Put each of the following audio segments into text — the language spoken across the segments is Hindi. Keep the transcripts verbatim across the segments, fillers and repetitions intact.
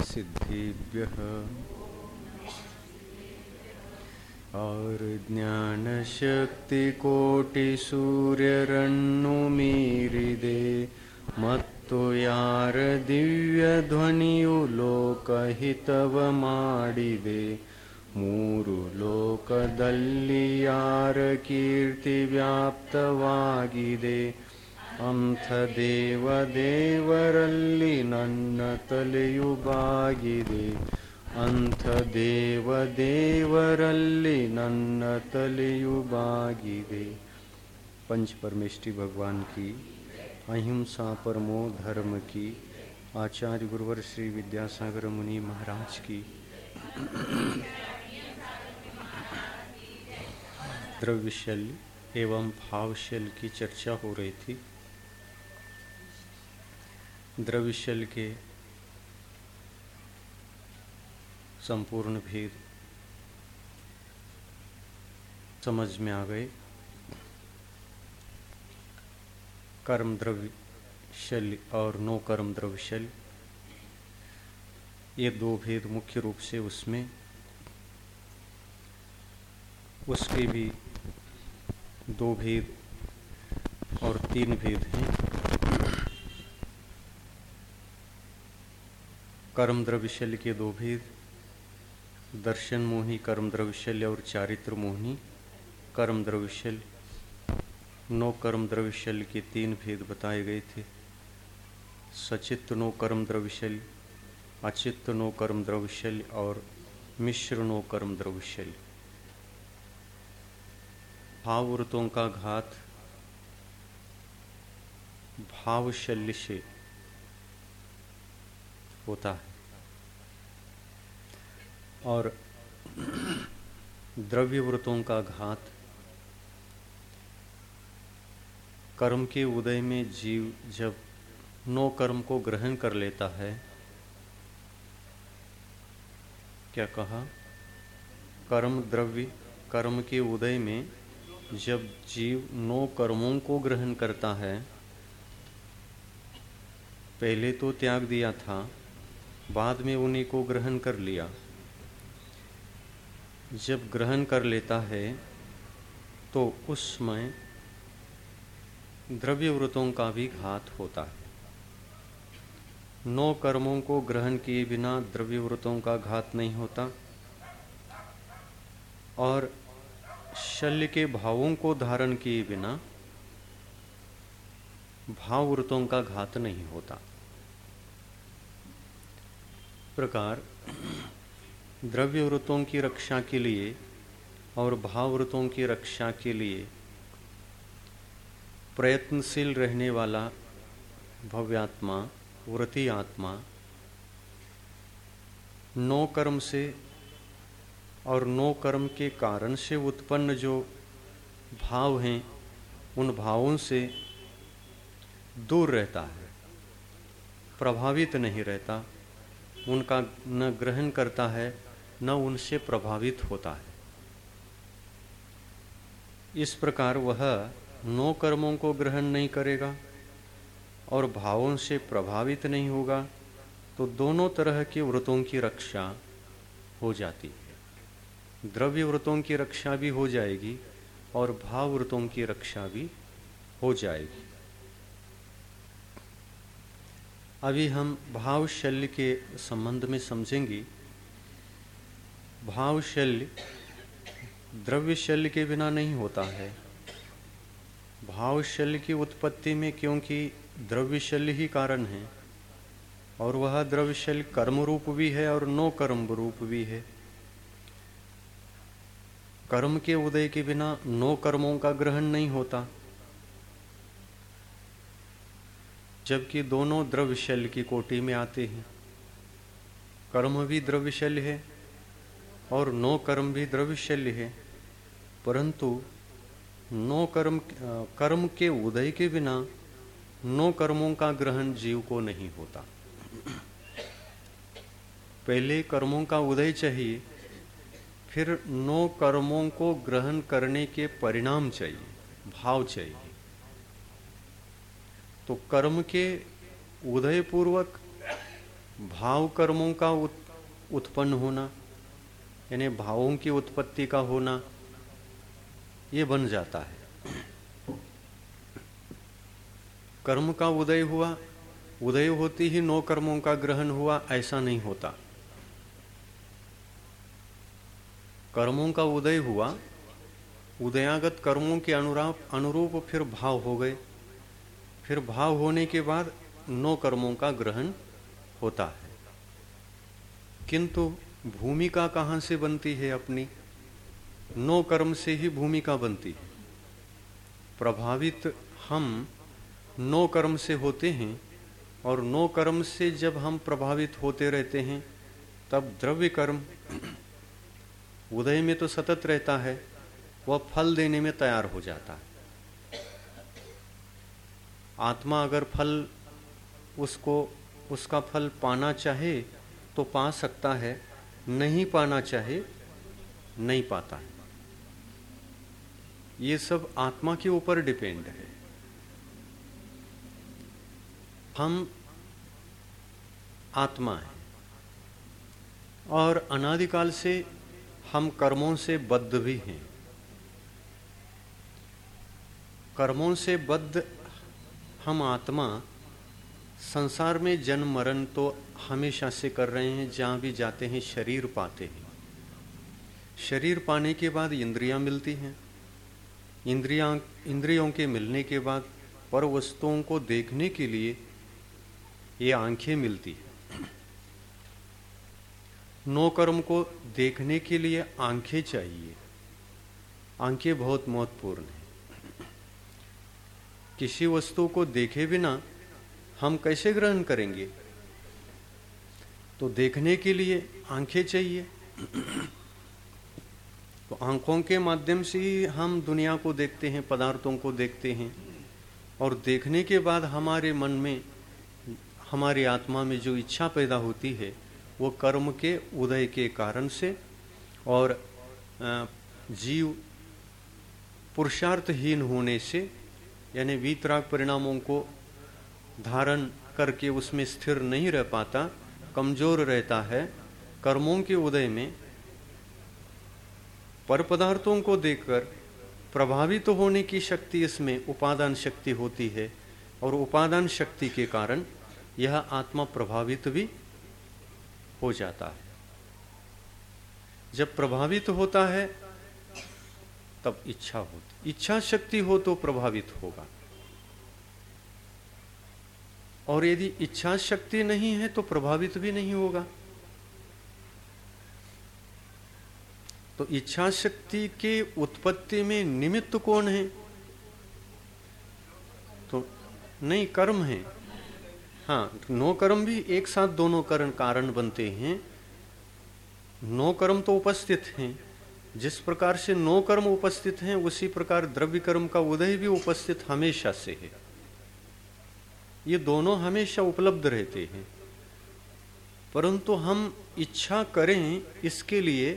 सिद्धिभ्यः और ज्ञान शक्ति कोटि सूर्यरन्नुमीरिदे मत्तो यार दिव्य ध्वनियु लोकहितव ಮಾಡಿದೆ ಮೂರು ಲೋಕದಲ್ಲಿ ಯಾರ ಕೀರ್ತಿ ವ್ಯಾಪ್ತವಾಗಿದೆ ಅಂಥ ದೇವ ದೇವರಲ್ಲಿ ನನ್ನ ತಲೆಯು ಬಾಗಿದೆ ಅಂಥ ದೇವ ದೇವರಲ್ಲಿ ನನ್ನ ತಲೆಯು ಬಾಗಿದೆ। पंच परमेष्टि भगवान की अहिंसा परमो धर्म की आचार्य गुरुवर श्री विद्यासागर मुनि महाराज की द्रव्यशल्य एवं भावशल्य की चर्चा हो रही थी। द्रव्यशल्य के संपूर्ण भेद समझ में आ गए। कर्म द्रव्य शल्य और नो कर्म द्रव्य शल्य, ये दो भेद मुख्य रूप से उसमें, उसके भी दो भेद और तीन भेद हैं। कर्म द्रव्य शल्य के दो भेद, दर्शन मोही कर्म द्रव्य शल्य और चारित्र मोही कर्म द्रव्य शल्य। नो कर्म द्रव्य शल्य के तीन भेद बताए गए थे। सचित्त नो कर्म द्रव्य शल्य, अचित्त नो कर्म द्रव्य शल्य और मिश्र नो कर्म द्रव्य शल्य। भाववृत्तों का घात भावशल्य से होता है और द्रव्यवृत्तों का घात कर्म के उदय में जीव जब नो कर्म को ग्रहण कर लेता है, क्या कहा, कर्म द्रव्य कर्म के उदय में जब जीव नो कर्मों को ग्रहण करता है, पहले तो त्याग दिया था, बाद में उन्हीं को ग्रहण कर लिया। जब ग्रहण कर लेता है तो उस समय द्रव्यवृत्तों का भी घात होता है। नौ कर्मों को ग्रहण किए बिना द्रव्यवृत्तों का घात नहीं होता और शल्य के भावों को धारण किए बिना भाववृत्तों का घात नहीं होता। प्रकार द्रव्यवृत्तों की रक्षा के लिए और भाववृत्तों की रक्षा के लिए प्रयत्नशील रहने वाला भव्यात्मा वृत्ति आत्मा नो कर्म से और नो कर्म के कारण से उत्पन्न जो भाव हैं उन भावों से दूर रहता है, प्रभावित नहीं रहता, उनका न ग्रहण करता है न उनसे प्रभावित होता है। इस प्रकार वह नो कर्मों को ग्रहण नहीं करेगा और भावों से प्रभावित नहीं होगा, तो दोनों तरह के व्रतों की रक्षा हो जाती है। द्रव्य व्रतों की रक्षा भी हो जाएगी और भाव व्रतों की रक्षा भी हो जाएगी। अभी हम भावशल्य के संबंध में समझेंगे। भावशल्य द्रव्यशल्य के बिना नहीं होता है। भावशल्य की उत्पत्ति में क्योंकि द्रव्यशल्य ही कारण है और वह द्रव्यशल्य कर्म रूप भी है और नो कर्म रूप भी है। कर्म के उदय के बिना नो कर्मों का ग्रहण नहीं होता, जबकि दोनों द्रव्यशल्य की कोटि में आते हैं। कर्म भी द्रव्यशल्य है और नो कर्म भी द्रव्यशल्य है, परंतु नो कर्म कर्म के उदय के बिना नो कर्मों का ग्रहण जीव को नहीं होता। पहले कर्मों का उदय चाहिए, फिर नो कर्मों को ग्रहण करने के परिणाम चाहिए, भाव चाहिए। तो कर्म के उदय पूर्वक भाव कर्मों का उत्पन्न होना, यानी भावों की उत्पत्ति का होना, ये बन जाता है। कर्म का उदय हुआ, उदय होती ही नौ कर्मों का ग्रहण हुआ, ऐसा नहीं होता। कर्मों का उदय हुआ, उदयागत कर्मों के अनुरूप अनुरूप फिर भाव हो गए, फिर भाव होने के बाद नौ कर्मों का ग्रहण होता है। किंतु भूमिका कहाँ से बनती है अपनी? नौ कर्म से ही भूमिका बनती है। प्रभावित हम नौ कर्म से होते हैं, और नौ कर्म से जब हम प्रभावित होते रहते हैं तब द्रव्य कर्म उदय में तो सतत रहता है, वह फल देने में तैयार हो जाता है। आत्मा अगर फल उसको उसका फल पाना चाहे तो पा सकता है, नहीं पाना चाहे नहीं पाता है। ये सब आत्मा के ऊपर डिपेंड है। हम आत्मा हैं और अनादिकाल से हम कर्मों से बद्ध भी हैं। कर्मों से बद्ध हम आत्मा संसार में जन्म मरण तो हमेशा से कर रहे हैं। जहाँ भी जाते हैं शरीर पाते हैं। शरीर पाने के बाद इंद्रियां मिलती हैं। इंद्रियां इंद्रियों के मिलने के बाद पर वस्तुओं को देखने के लिए ये आंखें मिलती हैं। नौ कर्म को देखने के लिए आंखें चाहिए। आंखें बहुत महत्वपूर्ण हैं। किसी वस्तु को देखे बिना हम कैसे ग्रहण करेंगे? तो देखने के लिए आंखें चाहिए। तो आंखों के माध्यम से ही हम दुनिया को देखते हैं, पदार्थों को देखते हैं, और देखने के बाद हमारे मन में, हमारी आत्मा में जो इच्छा पैदा होती है वो कर्म के उदय के कारण से, और जीव पुरुषार्थहीन होने से, यानी वीतराग परिणामों को धारण करके उसमें स्थिर नहीं रह पाता, कमजोर रहता है। कर्मों के उदय में पर पदार्थों को देखकर प्रभावित तो होने की शक्ति इसमें उपादान शक्ति होती है, और उपादान शक्ति के कारण यह आत्मा प्रभावित भी हो जाता है। जब प्रभावित होता है तब इच्छा होती, इच्छा शक्ति हो तो प्रभावित होगा, और यदि इच्छा शक्ति नहीं है तो प्रभावित भी नहीं होगा। तो इच्छा शक्ति के उत्पत्ति में निमित्त कौन है? तो नहीं, कर्म है। हाँ, नौ कर्म भी एक साथ दोनों कारण कारण बनते हैं। नौ कर्म तो उपस्थित हैं। जिस प्रकार से नौ कर्म उपस्थित हैं उसी प्रकार द्रव्य कर्म का उदय भी उपस्थित हमेशा से है। ये दोनों हमेशा उपलब्ध रहते हैं, परंतु हम इच्छा करें इसके लिए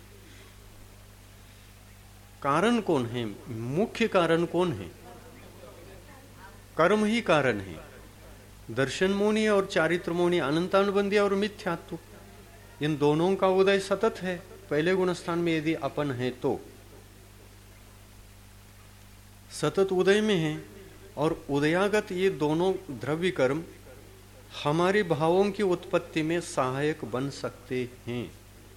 कारण कौन है? मुख्य कारण कौन है? कर्म ही कारण है। दर्शन मोनी और चारित्र मोनी, अनंतानुबंधी और मिथ्यात्व, इन दोनों का उदय सतत है। पहले गुण स्थान में यदि अपन है तो सतत उदय में है, और उदयागत ये दोनों द्रव्य कर्म हमारे भावों की उत्पत्ति में सहायक बन सकते हैं।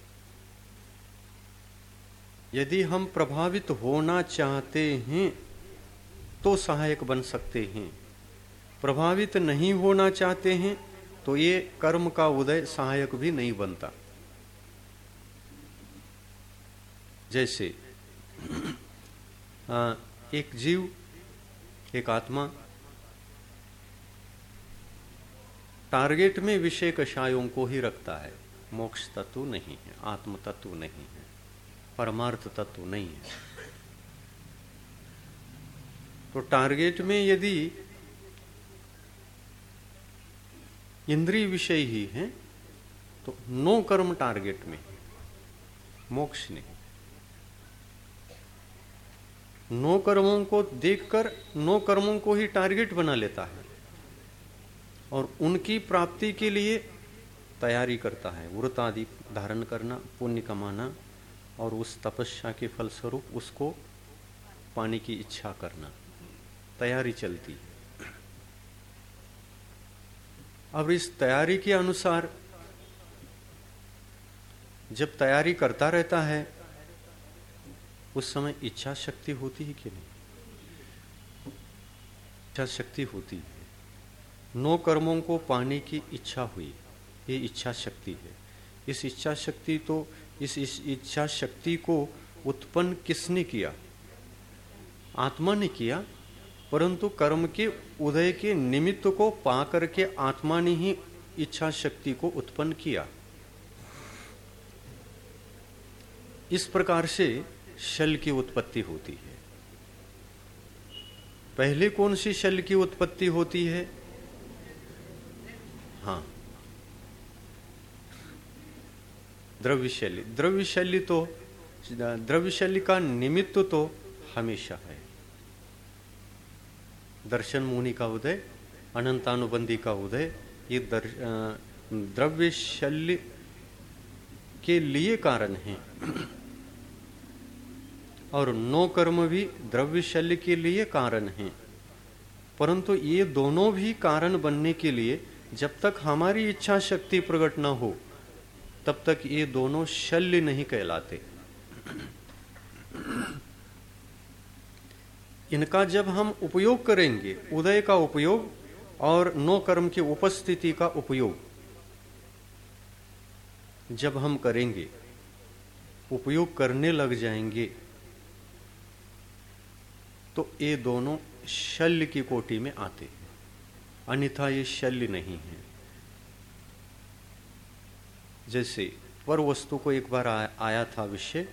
यदि हम प्रभावित होना चाहते हैं तो सहायक बन सकते हैं, प्रभावित नहीं होना चाहते हैं तो ये कर्म का उदय सहायक भी नहीं बनता। जैसे आ, एक जीव, एक आत्मा टारगेट में विषय कषायों को ही रखता है, मोक्ष तत्व नहीं है, आत्म तत्व नहीं है, परमार्थ तत्व नहीं है। तो टारगेट में यदि इंद्रिय विषय ही है तो नो कर्म टारगेट में, मोक्ष नहीं। नो कर्मों को देखकर नो कर्मों को ही टारगेट बना लेता है, और उनकी प्राप्ति के लिए तैयारी करता है, व्रत आदि धारण करना, पुण्य कमाना, और उस तपस्या के फलस्वरूप उसको पाने की इच्छा करना, तैयारी चलती है। अब इस तैयारी के अनुसार जब तैयारी करता रहता है उस समय इच्छा शक्ति होती है कि नहीं? इच्छा शक्ति होती है। नौ कर्मों को पाने की इच्छा हुई, ये इच्छा शक्ति है। इस इच्छा शक्ति तो इस, इस इच्छा शक्ति को उत्पन्न किसने किया? आत्मा ने किया, परंतु कर्म के उदय के निमित्त को पा करके आत्मा ने ही इच्छा शक्ति को उत्पन्न किया। इस प्रकार से शल की उत्पत्ति होती है। पहले कौन सी शल की उत्पत्ति होती है? हाँ, द्रव्यशैली। द्रव्यशैली तो द्रव्यशैली का निमित्त तो हमेशा है। दर्शन मुनि का उदय, अनंतानुबंधी का उदय, ये द्रव्यशैली के लिए कारण है। और नौ कर्म भी द्रव्यशैली के लिए कारण हैं। परंतु ये दोनों भी कारण बनने के लिए जब तक हमारी इच्छा शक्ति प्रकट न हो तब तक ये दोनों शल्य नहीं कहलाते। इनका जब हम उपयोग करेंगे, उदय का उपयोग और नौ कर्म की उपस्थिति का उपयोग जब हम करेंगे, उपयोग करने लग जाएंगे, तो ये दोनों शल्य की कोटि में आते हैं, अन्यथा ये शल्य नहीं है। जैसे पर वस्तु को एक बार आ, आया था विषय,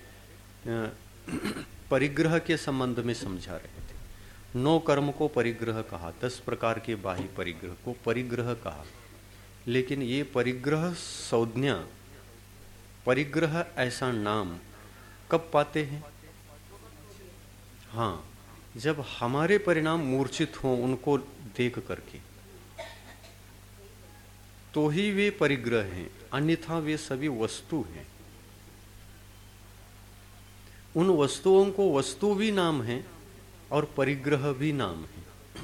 परिग्रह के संबंध में समझा रहे थे। नौ कर्म को परिग्रह कहा, दस प्रकार के बाह्य परिग्रह को परिग्रह कहा। लेकिन ये परिग्रह संज्ञा, परिग्रह ऐसा नाम कब पाते हैं? हाँ, जब हमारे परिणाम मूर्छित हों उनको देख करके, तो ही वे परिग्रह हैं, अन्यथा वे सभी वस्तु हैं। उन वस्तुओं को वस्तु भी नाम है और परिग्रह भी नाम है।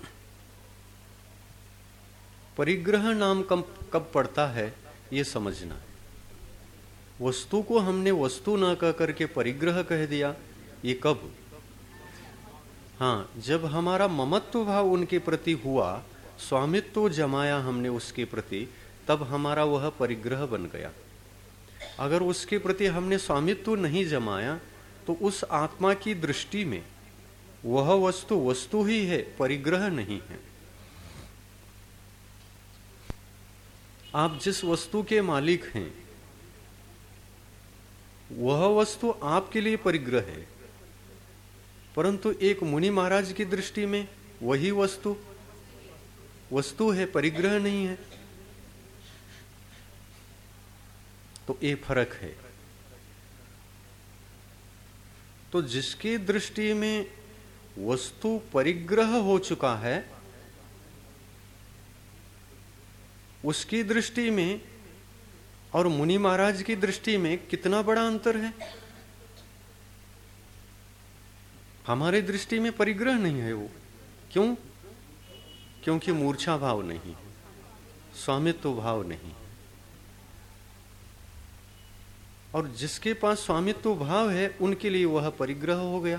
परिग्रह नाम कब कब पड़ता है ये समझना है। वस्तु को हमने वस्तु ना कह करके परिग्रह कह दिया, ये कब? हाँ, जब हमारा ममत्व भाव उनके प्रति हुआ, स्वामित्व जमाया हमने उसके प्रति, तब हमारा वह परिग्रह बन गया। अगर उसके प्रति हमने स्वामित्व नहीं जमाया तो उस आत्मा की दृष्टि में वह वस्तु वस्तु ही है, परिग्रह नहीं है। आप जिस वस्तु के मालिक हैं वह वस्तु आपके लिए परिग्रह है, परंतु एक मुनि महाराज की दृष्टि में वही वस्तु वस्तु है, परिग्रह नहीं है। तो ये फर्क है। तो जिसकी दृष्टि में वस्तु परिग्रह हो चुका है, उसकी दृष्टि में और मुनि महाराज की दृष्टि में कितना बड़ा अंतर है। हमारे दृष्टि में परिग्रह नहीं है वो। क्यों? क्योंकि मूर्छा भाव नहीं है, स्वामित्व भाव नहीं है। और जिसके पास स्वामित्व भाव है उनके लिए वह परिग्रह हो गया।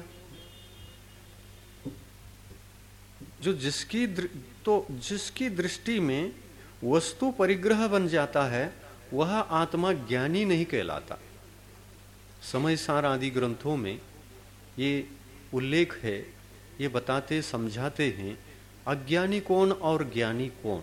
जो जिसकी तो जिसकी दृष्टि में वस्तु परिग्रह बन जाता है वह आत्मा ज्ञानी नहीं कहलाता। समय सार आदि ग्रंथों में ये उल्लेख है, ये बताते समझाते हैं अज्ञानी कौन और ज्ञानी कौन।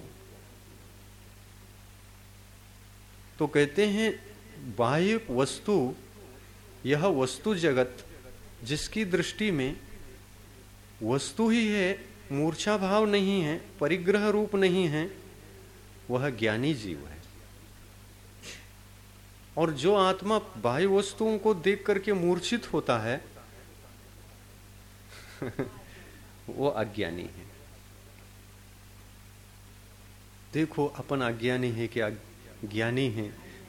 तो कहते हैं बाह्य वस्तु, यह वस्तु जगत जिसकी दृष्टि में वस्तु ही है, मूर्छा भाव नहीं है, परिग्रह रूप नहीं है, वह ज्ञानी जीव है। और जो आत्मा बाह्य वस्तुओं को देख करके मूर्छित होता है वो अज्ञानी है। देखो अपन अज्ञानी है कि ज्ञानी हैं।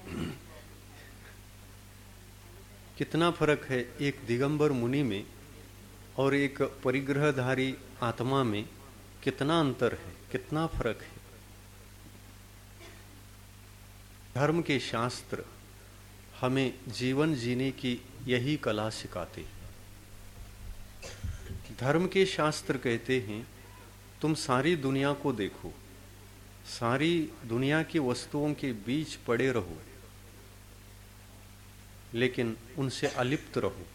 कितना फर्क है एक दिगंबर मुनि में और एक परिग्रहधारी आत्मा में, कितना अंतर है, कितना फर्क है। धर्म के शास्त्र हमें जीवन जीने की यही कला सिखाते। धर्म के शास्त्र कहते हैं तुम सारी दुनिया को देखो, सारी दुनिया की वस्तुओं के बीच पड़े रहो, लेकिन उनसे अलिप्त रहो,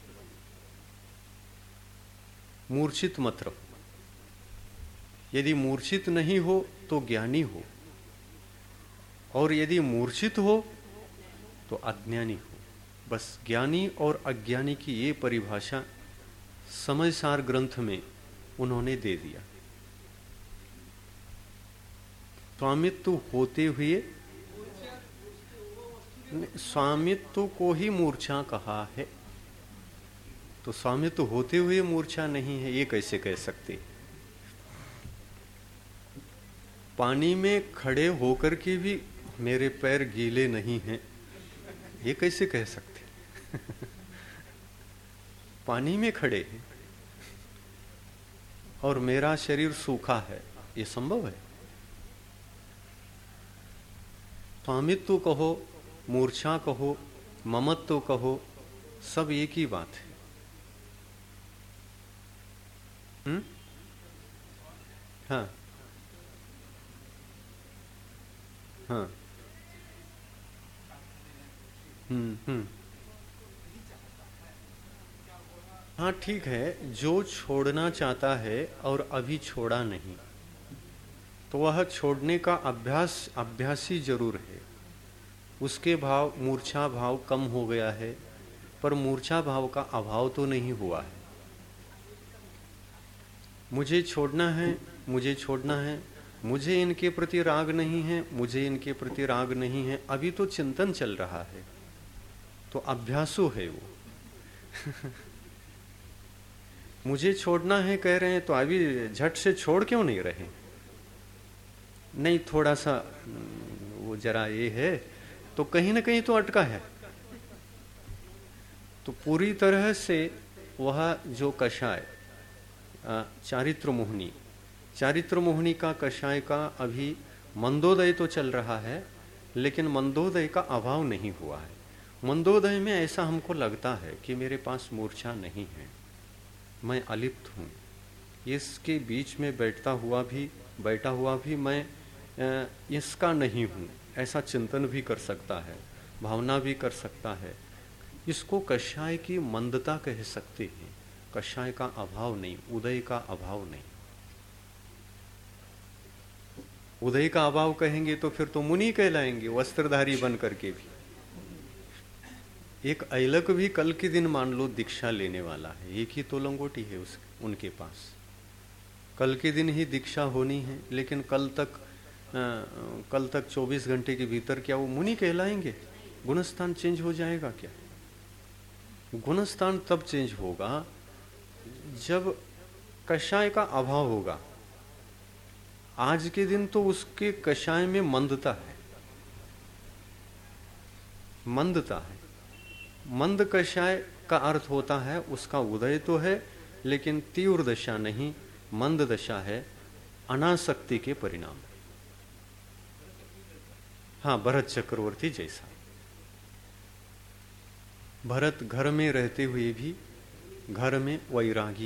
मूर्छित मत रहो। यदि मूर्छित नहीं हो तो ज्ञानी हो, और यदि मूर्छित हो तो अज्ञानी हो। बस ज्ञानी और अज्ञानी की ये परिभाषा समयसार ग्रंथ में उन्होंने दे दिया। स्वामित्व होते हुए, स्वामित्व को ही मूर्छा कहा है, तो स्वामित्व होते हुए मूर्छा नहीं है, ये कैसे कह सकते। पानी में खड़े होकर के भी मेरे पैर गीले नहीं हैं, ये कैसे कह सकते। पानी में खड़े हैं और मेरा शरीर सूखा है, ये संभव है। स्वामित्व कहो, मूर्छा कहो, ममत्व कहो, सब एक ही बात है। हम्म हाँ हाँ हम्म हम्म हाँ ठीक है। जो छोड़ना चाहता है और अभी छोड़ा नहीं, तो वह छोड़ने का अभ्यास अभ्यासी जरूर है। उसके भाव मूर्छा भाव कम हो गया है, पर मूर्छा भाव का अभाव तो नहीं हुआ है। मुझे छोड़ना है, मुझे छोड़ना है, मुझे इनके प्रति राग नहीं है, मुझे इनके प्रति राग नहीं है, अभी तो चिंतन चल रहा है, तो अभ्यासु है वो। मुझे छोड़ना है कह रहे हैं, तो अभी झट से छोड़ क्यों नहीं रहे। नहीं, थोड़ा सा वो जरा ये है, तो कहीं ना कहीं तो अटका है। तो पूरी तरह से वह जो कषाय चारित्र मोहनी, चारित्र मोहनी का कषाय का अभी मंदोदय तो चल रहा है, लेकिन मंदोदय का अभाव नहीं हुआ है। मंदोदय में ऐसा हमको लगता है कि मेरे पास मूर्छा नहीं है, मैं अलिप्त हूँ। इसके बीच में बैठता हुआ भी बैठा हुआ भी मैं इसका नहीं हूँ, ऐसा चिंतन भी कर सकता है, भावना भी कर सकता है। इसको कषाय की मंदता कह सकते हैं। कषाय का अभाव नहीं, उदय का अभाव नहीं। उदय का अभाव कहेंगे तो फिर तो मुनि कहलाएंगे, वस्त्रधारी बन करके भी। एक ऐलक भी कल के दिन मान लो दीक्षा लेने वाला है, एक ही तो लंगोटी है उस उनके पास, कल के दिन ही दीक्षा होनी है, लेकिन कल तक आ, कल तक चौबीस घंटे के भीतर क्या वो मुनि कहलाएंगे? गुणस्थान चेंज हो जाएगा क्या? गुणस्थान तब चेंज होगा जब कषाय का अभाव होगा। आज के दिन तो उसके कषाय में मंदता है, मंदता है। मंद कषाय का अर्थ होता है उसका उदय तो है, लेकिन तीव्र दशा नहीं, मंद दशा है, अनासक्ति के परिणाम। हाँ, भरत चक्रवर्ती जैसा। भरत घर में रहते हुए भी घर में वैरागी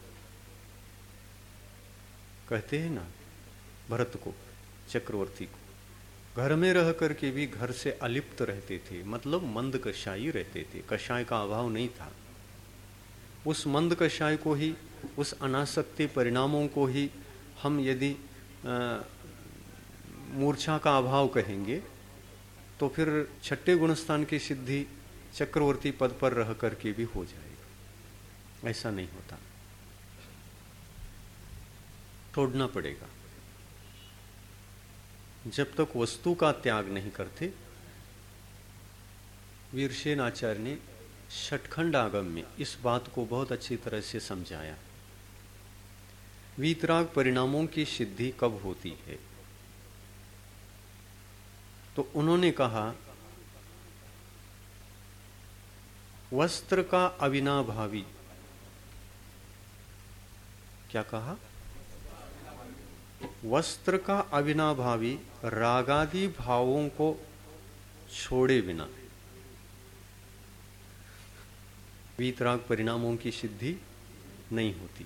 कहते हैं ना भरत को, चक्रवर्ती को। घर में रह करके भी घर से अलिप्त रहते थे, मतलब मंद कषायी रहते थे, कषाय का अभाव नहीं था। उस मंद कषाय को ही, उस अनासक्ति परिणामों को ही हम यदि मूर्छा का अभाव कहेंगे, तो फिर छठे गुणस्थान की सिद्धि चक्रवर्ती पद पर रह करके भी हो जाएगा। ऐसा नहीं होता, छोड़ना पड़ेगा। जब तक वस्तु का त्याग नहीं करते। वीरसेन आचार्य ने षटखंड आगम में इस बात को बहुत अच्छी तरह से समझाया। वीतराग परिणामों की सिद्धि कब होती है? तो उन्होंने कहा वस्त्र का अविनाभावी, क्या कहा? वस्त्र का अविनाभावी रागादि भावों को छोड़े बिना वीतराग परिणामों की सिद्धि नहीं होती।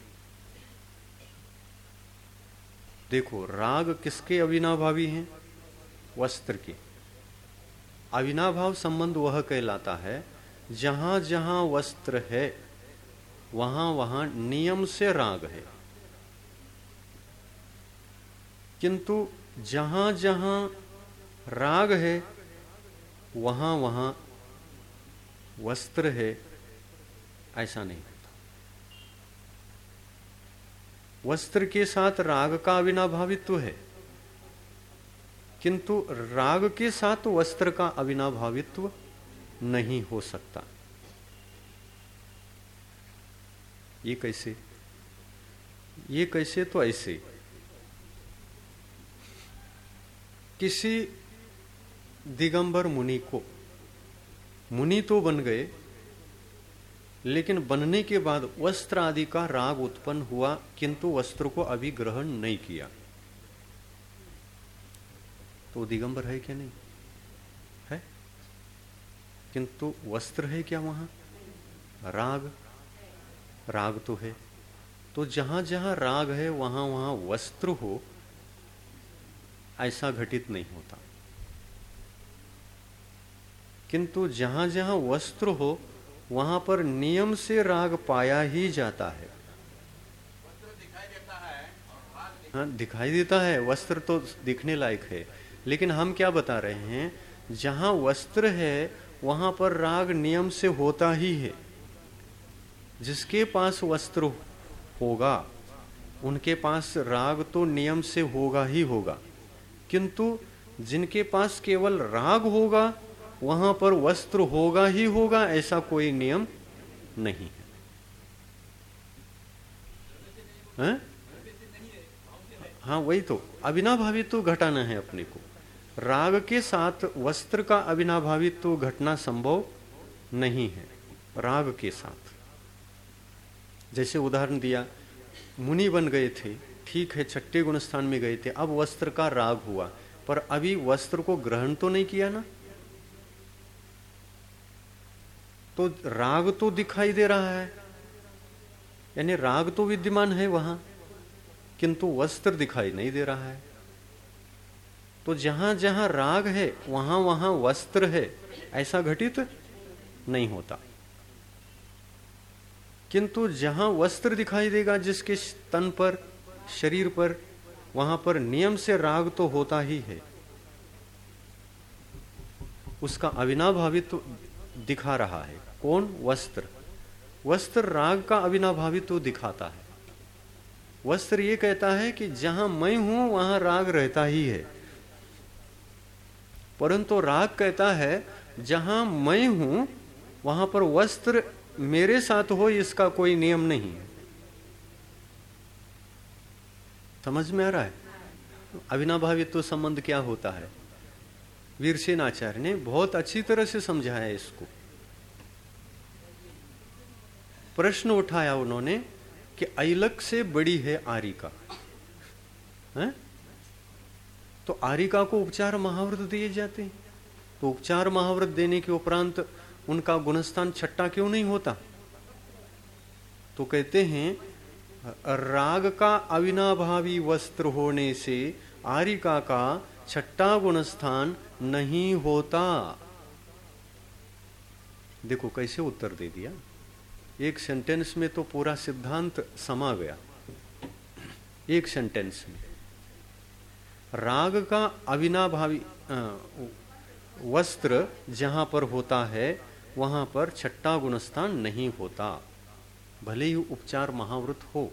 देखो, राग किसके अविनाभावी हैं? वस्त्र के। अविनाभाव संबंध वह कहलाता है जहां जहां वस्त्र है वहां वहां नियम से राग है, किंतु जहां जहां राग है वहां वहां वस्त्र है, ऐसा नहीं होता। वस्त्र के साथ राग का अविनाभावित्व है, किंतु राग के साथ वस्त्र का अविनाभावित्व नहीं हो सकता। ये कैसे? ये कैसे? तो ऐसे, किसी दिगंबर मुनि को, मुनि तो बन गए, लेकिन बनने के बाद वस्त्र आदि का राग उत्पन्न हुआ, किंतु वस्त्र को अभी ग्रहण नहीं किया, तो दिगंबर है क्या? नहीं है। किंतु वस्त्र है क्या वहां? राग, राग तो है। तो जहां जहां राग है वहां वहां वस्त्र हो, ऐसा घटित नहीं होता। किंतु जहां जहां वस्त्र हो वहां पर नियम से राग पाया ही जाता है। हाँ, दिखाई देता है, वस्त्र तो दिखने लायक है, लेकिन हम क्या बता रहे हैं, जहां वस्त्र है वहां पर राग नियम से होता ही है। जिसके पास वस्त्र होगा उनके पास राग तो नियम से होगा ही होगा, किंतु जिनके पास केवल राग होगा वहां पर वस्त्र होगा ही होगा, ऐसा कोई नियम नहीं है, है? हाँ, वही तो अविनाभावित्व तो घटाना है अपने को। राग के साथ वस्त्र का अविनाभावित्व तो घटना संभव नहीं है। राग के साथ, जैसे उदाहरण दिया, मुनि बन गए थे, ठीक है, छठे गुण स्थान में गए थे, अब वस्त्र का राग हुआ, पर अभी वस्त्र को ग्रहण तो नहीं किया ना, तो राग तो दिखाई दे रहा है, यानी राग तो विद्यमान है वहां, किंतु वस्त्र दिखाई नहीं दे रहा है। तो जहां जहां राग है वहां वहां वस्त्र है, ऐसा घटित नहीं होता। किंतु जहां वस्त्र दिखाई देगा जिसके तन पर, शरीर पर, वहां पर नियम से राग तो होता ही है, उसका अविनाभावित्व तो दिखा रहा है। कौन? वस्त्र। वस्त्र राग का अविनाभावित्व तो दिखाता है। वस्त्र ये कहता है कि जहां मैं हूं वहां राग रहता ही है, परंतु राग कहता है जहां मैं हूं वहां पर वस्त्र मेरे साथ हो, इसका कोई नियम नहीं है। समझ में आ रहा है अविनाभावित्व तो संबंध क्या होता है? वीरसेन आचार्य ने बहुत अच्छी तरह से समझाया है इसको। प्रश्न उठाया उन्होंने कि ऐलक से बड़ी है आरिका, है? तो आरिका को उपचार महाव्रत दिए जाते हैं, तो उपचार महाव्रत देने के उपरांत उनका गुणस्थान छठा क्यों नहीं होता? तो कहते हैं राग का अविनाभावी वस्त्र होने से आरिका का छठा गुणस्थान नहीं होता। देखो कैसे उत्तर दे दिया, एक सेंटेंस में तो पूरा सिद्धांत समा गया। एक सेंटेंस में राग का अविनाभावी वस्त्र जहां पर होता है वहां पर छठा गुणस्थान नहीं होता, भले ही उपचार महाव्रत हो।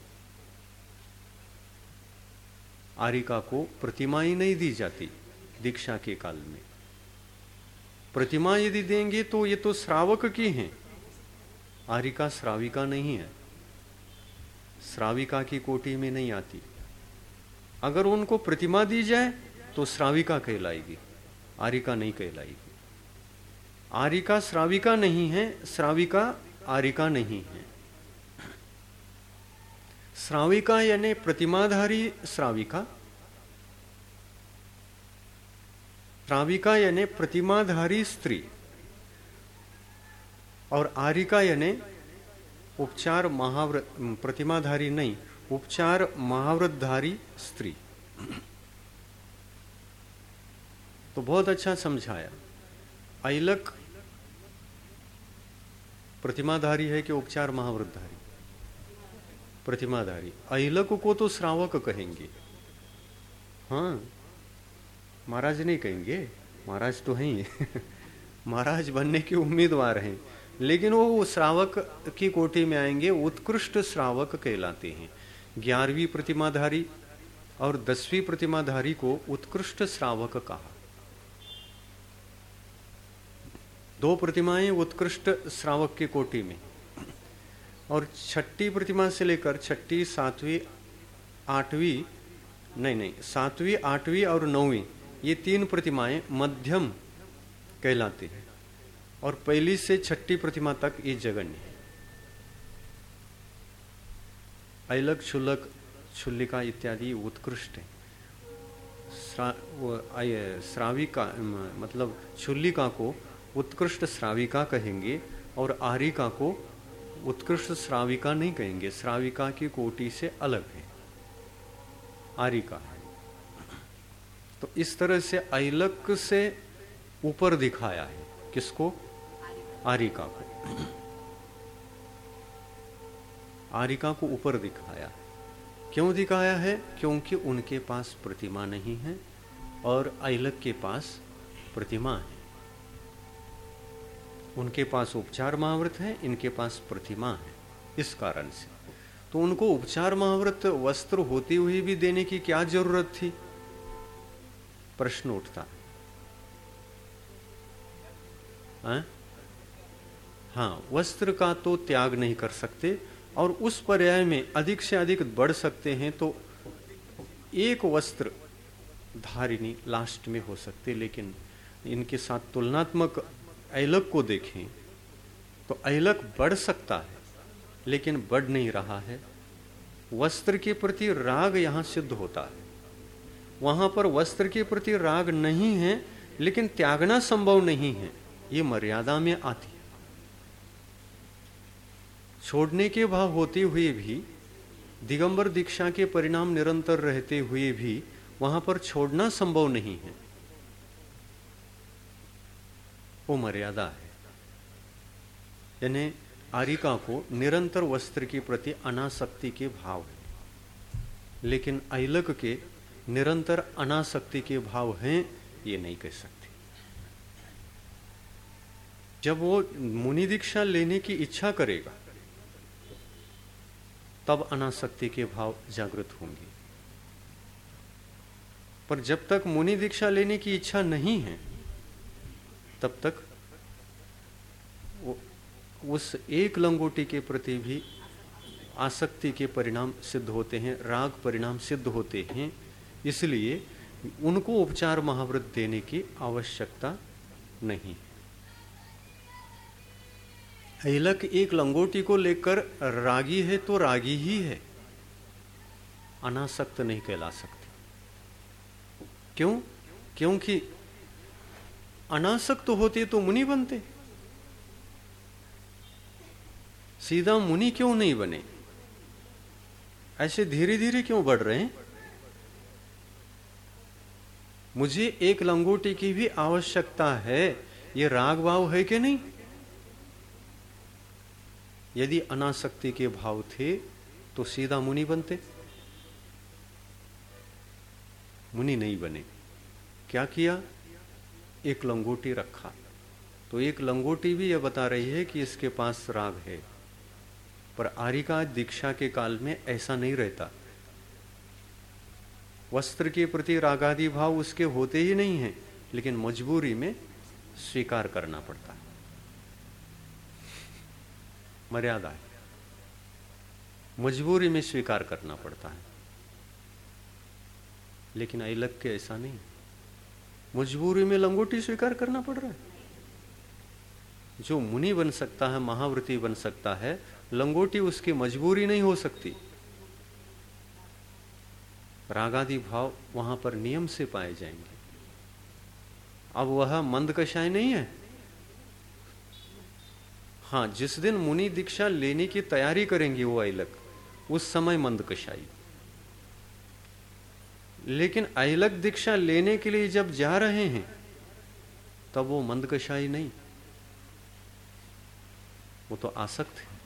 आरिका को प्रतिमा ही नहीं दी जाती दीक्षा के काल में। प्रतिमा यदि देंगे तो ये तो श्रावक की हैं, आरिका श्राविका नहीं है, श्राविका की कोटि में नहीं आती। अगर उनको प्रतिमा दी जाए तो श्राविका कहलाएगी, आरिका नहीं कहलाएगी। आरिका श्राविका नहीं है, श्राविका आरिका नहीं है। श्राविका यानी प्रतिमाधारी श्राविका, श्राविका यानी प्रतिमाधारी स्त्री, और आरिका यानी उपचार महाव्रत, प्रतिमाधारी नहीं, उपचार महाव्रतधारी स्त्री। तो बहुत अच्छा समझाया। ऐलक प्रतिमाधारी है कि उपचार महाव्रतधारी? प्रतिमाधारी। ऐलक को तो श्रावक कहेंगे, हाँ, महाराज नहीं कहेंगे, महाराज तो हैं महाराज बनने के उम्मीदवार हैं, लेकिन वो श्रावक की कोटि में आएंगे, उत्कृष्ट श्रावक कहलाते हैं। ग्यारहवीं प्रतिमाधारी और दसवीं प्रतिमाधारी को उत्कृष्ट श्रावक कहा। दो प्रतिमाएं उत्कृष्ट श्रावक की कोटि में, और छठी प्रतिमा से लेकर छठी, सातवीं, आठवीं, नहीं नहीं सातवीं, आठवीं और नौवीं, ये तीन प्रतिमाएं मध्यम कहलाती हैं, और पहली से छठी प्रतिमा तक ये जगन्य है। ऐलक, क्षुल्लक, क्षुल्लिका इत्यादि उत्कृष्ट है। श्रा, श्राविका मतलब क्षुल्लिका को उत्कृष्ट श्राविका कहेंगे, और आरिका को उत्कृष्ट श्राविका नहीं कहेंगे, श्राविका की कोटि से अलग है, आरिका है। तो इस तरह से ऐलक से ऊपर दिखाया है, किसको? आरिका को। आरिका को ऊपर दिखाया। क्यों दिखाया है? क्योंकि उनके पास प्रतिमा नहीं है और ऐलक के पास प्रतिमा है। उनके पास उपचार महाव्रत है, इनके पास प्रतिमा है। इस कारण से तो उनको उपचार महाव्रत वस्त्र होती हुई भी देने की क्या जरूरत थी? प्रश्न उठता है। हाँ, वस्त्र का तो त्याग नहीं कर सकते, और उस पर्याय में अधिक से अधिक बढ़ सकते हैं, तो एक वस्त्र धारिणी लास्ट में हो सकते। लेकिन इनके साथ तुलनात्मक ऐलक को देखें तो ऐलक बढ़ सकता है, लेकिन बढ़ नहीं रहा है। वस्त्र के प्रति राग यहां सिद्ध होता है, वहां पर वस्त्र के प्रति राग नहीं है, लेकिन त्यागना संभव नहीं है, ये मर्यादा में आती है। छोड़ने के भाव होते हुए भी, दिगंबर दीक्षा के परिणाम निरंतर रहते हुए भी वहां पर छोड़ना संभव नहीं है, वो मर्यादा है। यानी आरिका को निरंतर वस्त्र के प्रति अनासक्ति के भाव है, लेकिन ऐलक के निरंतर अनासक्ति के भाव हैं, ये नहीं कह सकते। जब वो मुनि दीक्षा लेने की इच्छा करेगा तब अनासक्ति के भाव जागृत होंगे, पर जब तक मुनि दीक्षा लेने की इच्छा नहीं है तब तक उस एक लंगोटी के प्रति भी आसक्ति के परिणाम सिद्ध होते हैं, राग परिणाम सिद्ध होते हैं। इसलिए उनको उपचार महाव्रत देने की आवश्यकता नहीं। ऐलक एक लंगोटी को लेकर रागी है तो रागी ही है, अनासक्त नहीं कहला सकते। क्यों? क्योंकि अनासक्त होते तो मुनि बनते, सीधा मुनि क्यों नहीं बने? ऐसे धीरे धीरे क्यों बढ़ रहे हैं? मुझे एक लंगोटी की भी आवश्यकता है, ये राग भाव है कि नहीं? यदि अनासक्ति के भाव थे तो सीधा मुनि बनते, मुनि नहीं बने। क्या किया? एक लंगोटी रखा, तो एक लंगोटी भी यह बता रही है कि इसके पास राग है। पर आरिका दीक्षा के काल में ऐसा नहीं रहता, वस्त्र के प्रति रागादि भाव उसके होते ही नहीं है, लेकिन मजबूरी में स्वीकार करना पड़ता है, मर्यादा है, मजबूरी में स्वीकार करना पड़ता है। लेकिन ऐलक के ऐसा नहीं, मजबूरी में लंगोटी स्वीकार करना पड़ रहा है। जो मुनि बन सकता है, महाव्रती बन सकता है, लंगोटी उसकी मजबूरी नहीं हो सकती। रागादि भाव वहां पर नियम से पाए जाएंगे। अब वह मंद कषाय नहीं है। हाँ, जिस दिन मुनि दीक्षा लेने की तैयारी करेंगे वो ऐलक, उस समय मंद कषाई। लेकिन ऐलक दीक्षा लेने के लिए जब जा रहे हैं तब वो मंद कषाई नहीं, वो तो आसक्त है।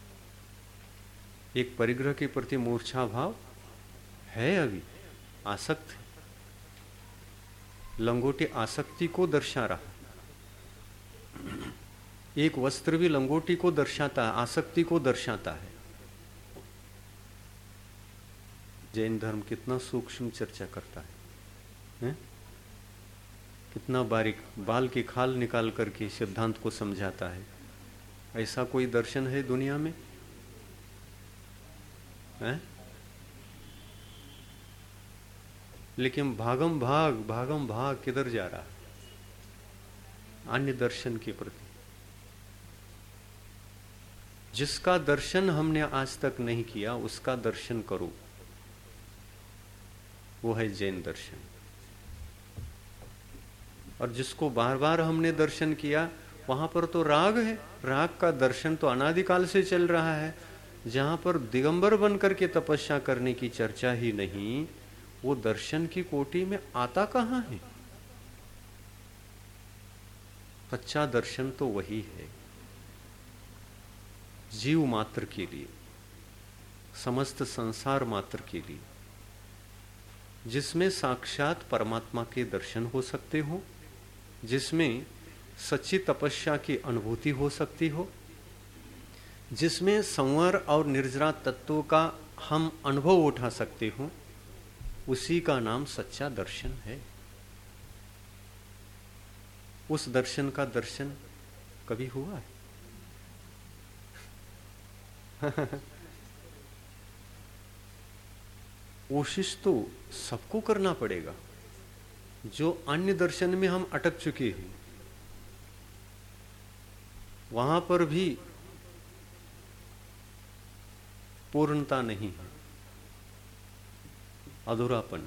एक परिग्रह के प्रति मूर्छा भाव है, अभी आसक्त है। लंगोटी आसक्ति को दर्शा रहा। एक वस्त्र भी लंगोटी को दर्शाता है, आसक्ति को दर्शाता है। जैन धर्म कितना सूक्ष्म चर्चा करता है, है? कितना बारीक बाल की खाल निकाल करके सिद्धांत को समझाता है। ऐसा कोई दर्शन है दुनिया में? है? लेकिन भागम भाग भागम भाग किधर जा रहा है? अन्य दर्शन के प्रति। जिसका दर्शन हमने आज तक नहीं किया उसका दर्शन करो, वो है जैन दर्शन। और जिसको बार बार हमने दर्शन किया वहां पर तो राग है। राग का दर्शन तो अनादिकाल से चल रहा है। जहां पर दिगंबर बनकर के तपस्या करने की चर्चा ही नहीं, वो दर्शन की कोटि में आता कहां है? सच्चा दर्शन तो वही है, जीव मात्र के लिए, समस्त संसार मात्र के लिए, जिसमें साक्षात परमात्मा के दर्शन हो सकते हो, जिसमें सच्ची तपस्या की अनुभूति हो सकती हो, जिसमें संवर और निर्जरा तत्वों का हम अनुभव उठा सकते हो, उसी का नाम सच्चा दर्शन है। उस दर्शन का दर्शन कभी हुआ है? कोशिश तो सबको करना पड़ेगा। जो अन्य दर्शन में हम अटक चुके हैं वहां पर भी पूर्णता नहीं है, अधूरापन।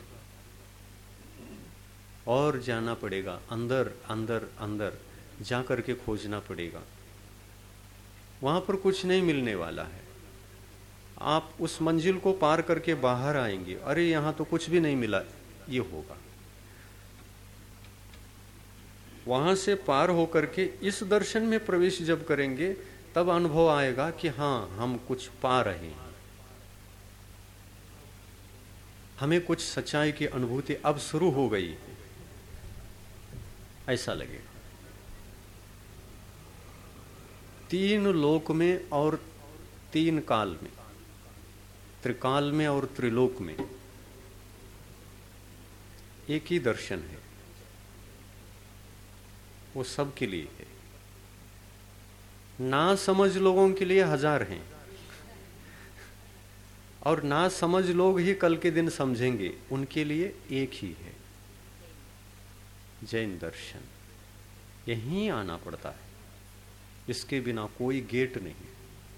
और जाना पड़ेगा, अंदर अंदर अंदर जा करके खोजना पड़ेगा। वहां पर कुछ नहीं मिलने वाला है। आप उस मंजिल को पार करके बाहर आएंगे, अरे यहां तो कुछ भी नहीं मिला, ये होगा। वहां से पार होकर के इस दर्शन में प्रवेश जब करेंगे तब अनुभव आएगा कि हाँ, हम कुछ पा रहे हैं, हमें कुछ सच्चाई की अनुभूति अब शुरू हो गई है, ऐसा लगेगा। तीन लोक में और तीन काल में, त्रिकाल में और त्रिलोक में एक ही दर्शन है, वो सब के लिए है। ना समझ लोगों के लिए हजार हैं, और ना समझ लोग ही कल के दिन समझेंगे, उनके लिए एक ही है, जैन दर्शन। यहीं आना पड़ता है, इसके बिना कोई गेट नहीं।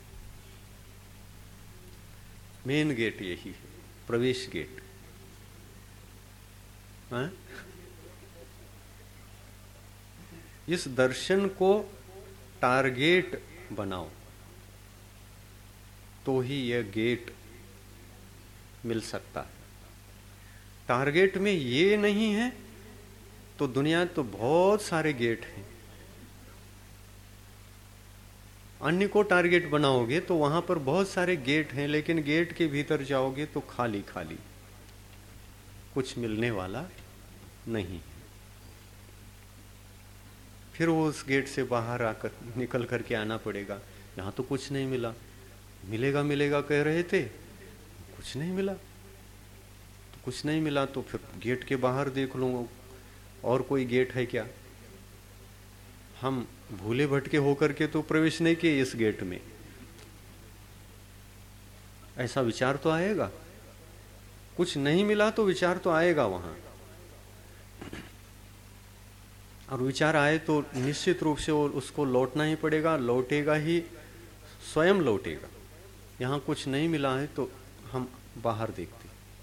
मेन गेट यही है, प्रवेश गेट। है? इस दर्शन को टारगेट बनाओ तो ही यह गेट मिल सकता है। टारगेट में ये नहीं है तो दुनिया तो बहुत सारे गेट हैं। अन्य को टारगेट बनाओगे तो वहां पर बहुत सारे गेट हैं, लेकिन गेट के भीतर जाओगे तो खाली खाली, कुछ मिलने वाला नहीं। फिर वो उस गेट से बाहर आकर निकल करके आना पड़ेगा। यहां तो कुछ नहीं मिला, मिलेगा मिलेगा कह रहे थे, कुछ नहीं मिला। तो कुछ नहीं मिला तो फिर गेट के बाहर देख लो, और कोई गेट है क्या? हम भूले भटके होकर के तो प्रवेश नहीं किए इस गेट में। ऐसा विचार तो आएगा, कुछ नहीं मिला तो विचार तो आएगा वहां। और विचार आए तो निश्चित रूप से वो उसको लौटना ही पड़ेगा, लौटेगा ही, स्वयं लौटेगा। यहाँ कुछ नहीं मिला है तो हम बाहर देखते।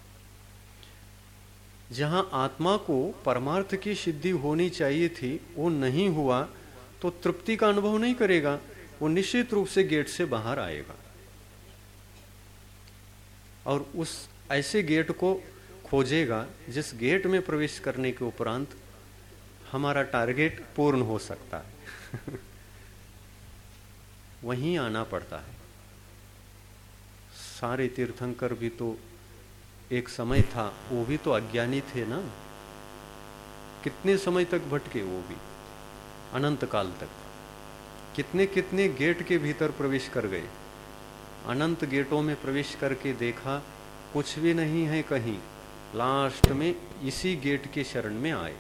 जहाँ आत्मा को परमार्थ की सिद्धि होनी चाहिए थी वो नहीं हुआ तो तृप्ति का अनुभव नहीं करेगा, वो निश्चित रूप से गेट से बाहर आएगा और उस ऐसे गेट को खोजेगा जिस गेट में प्रवेश करने के उपरांत हमारा टारगेट पूर्ण हो सकता है। वहीं आना पड़ता है। सारे तीर्थंकर भी तो एक समय था, वो भी तो अज्ञानी थे ना। कितने समय तक भटके वो भी, अनंत काल तक। कितने कितने गेट के भीतर प्रवेश कर गए, अनंत गेटों में प्रवेश करके देखा कुछ भी नहीं है कहीं, लास्ट में इसी गेट के शरण में आए।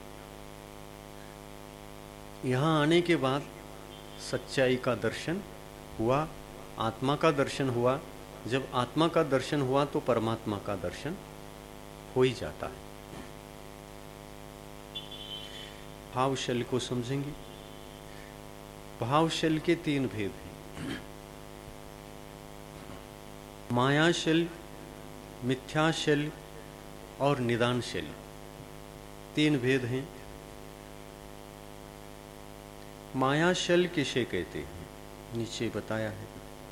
यहाँ आने के बाद सच्चाई का दर्शन हुआ, आत्मा का दर्शन हुआ। जब आत्मा का दर्शन हुआ तो परमात्मा का दर्शन हो ही जाता है। भावशैली को समझेंगे। भावशैली के तीन भेद हैं, मायाशैली, मिथ्याशैली और निदानशैली। तीन भेद हैं। मायाशैली किसे कहते हैं, नीचे बताया है।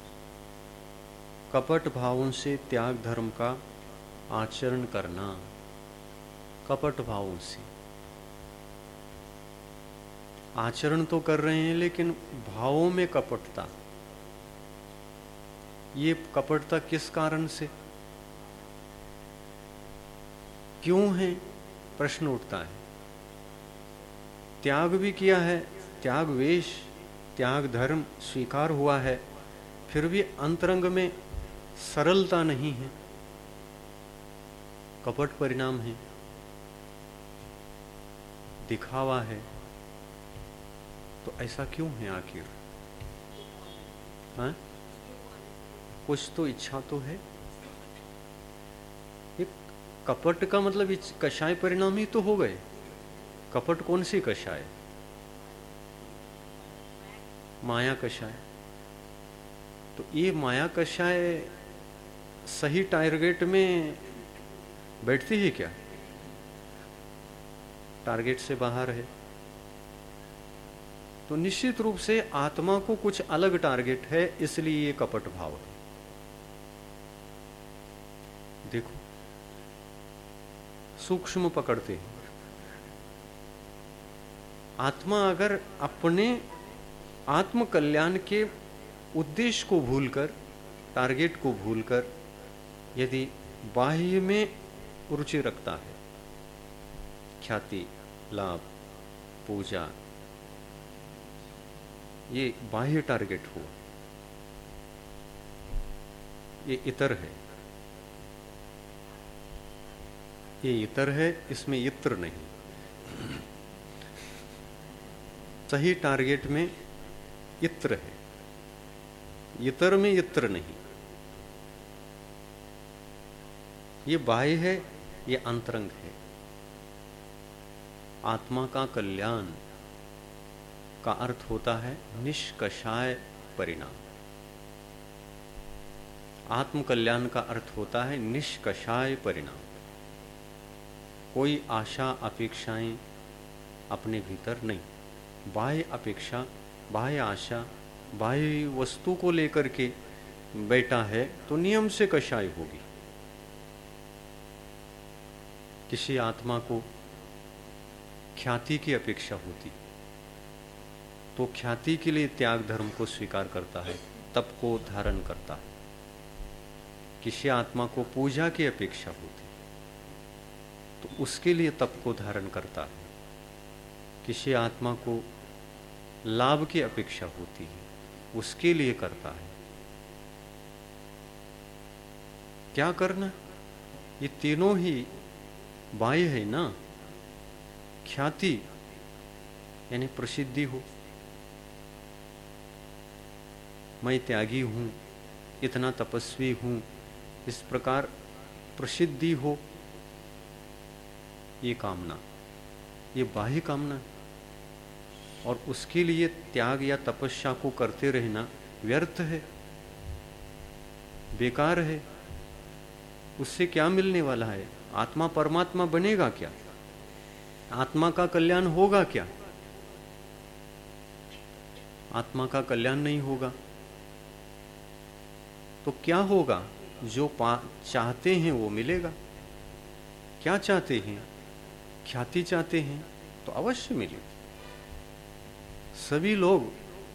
कपट भावों से त्याग धर्म का आचरण करना। कपट भावों से आचरण तो कर रहे हैं लेकिन भावों में कपटता। ये कपटता किस कारण से, क्यों है, प्रश्न उठता है। त्याग भी किया है, त्याग वेश, त्याग धर्म स्वीकार हुआ है, फिर भी अंतरंग में सरलता नहीं है, कपट परिणाम है, दिखावा है। तो ऐसा क्यों है आखिर? हाँ? कुछ तो इच्छा तो है। एक कपट का मतलब कषाय परिणाम ही तो हो गए। कपट कौन सी कषाय? माया कषाय। तो ये माया कषाय सही टारगेट में बैठती है क्या? टारगेट से बाहर है। तो निश्चित रूप से आत्मा को कुछ अलग टारगेट है, इसलिए ये कपट भाव है। देखो, सूक्ष्म पकड़ते हैं। आत्मा अगर अपने आत्म कल्याण के उद्देश्य को भूलकर, टारगेट को भूलकर यदि बाह्य में रुचि रखता है, ख्याति, लाभ, पूजा, ये बाह्य टारगेट हुआ, ये इतर है, ये इतर है, इसमें इत्र नहीं। सही टारगेट में इत्र है, इतर में इत्र नहीं। ये बाह्य है, ये अंतरंग है। आत्मा का कल्याण का अर्थ होता है निष्कषाय परिणाम। आत्म कल्याण का अर्थ होता है निष्कषाय परिणाम। कोई आशा अपेक्षाएं अपने भीतर नहीं। बाह्य अपेक्षा, बाह्य आशा, बाह्य वस्तु को लेकर के बैठा है तो नियम से कषाय होगी। किसी आत्मा को ख्याति की अपेक्षा होती तो ख्याति के लिए त्याग धर्म को स्वीकार करता है, तप को धारण करता है। किसी आत्मा को पूजा की अपेक्षा होती तो उसके लिए तप को धारण करता है। किसी आत्मा को लाभ की अपेक्षा होती है, उसके लिए करता है। क्या करना? ये तीनों ही बाह्य है ना। ख्याति यानी प्रसिद्धि हो, मैं त्यागी हूं, इतना तपस्वी हूं, इस प्रकार प्रसिद्धि हो, ये कामना, ये बाह्य कामना। और उसके लिए त्याग या तपस्या को करते रहना व्यर्थ है, बेकार है। उससे क्या मिलने वाला है? आत्मा परमात्मा बनेगा क्या? आत्मा का कल्याण होगा क्या? आत्मा का कल्याण नहीं होगा। तो क्या होगा? जो चाहते हैं वो मिलेगा। क्या चाहते हैं? ख्याति चाहते हैं तो अवश्य मिलेगी। सभी लोग